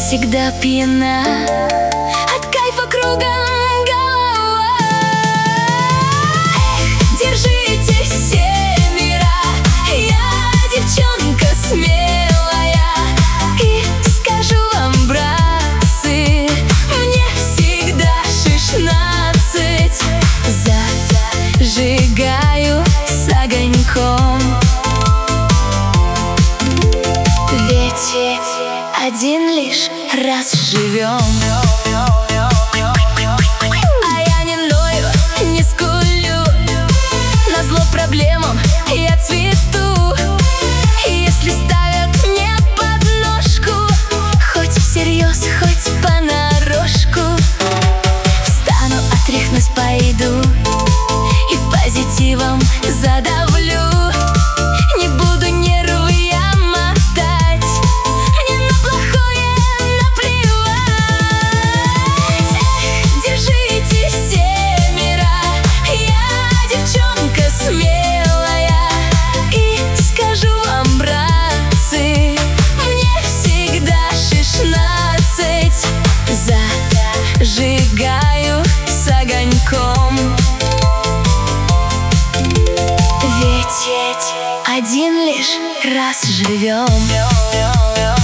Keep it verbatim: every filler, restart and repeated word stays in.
всегда пьяна, от кайфа кругом голова. Эх, держитесь все мира, я девчонка смелая, и скажу вам, братцы, мне всегда шестнадцать. Зажигаю с огоньком, ведь один лишь раз живем. А я не ною, не скулю, назло проблемам я цвету. Если ставят мне подножку, хоть всерьез, хоть понарошку, встану, отряхнусь, пойду и позитивом задавлю. Не буду нервы я мотать, мне на плохое наплевать. Эх, держитесь все мира, я девчонка смелая, и скажу вам, братцы, мне всегда шестнадцать. Зажигаю с огоньком, ведь один лишь раз живем.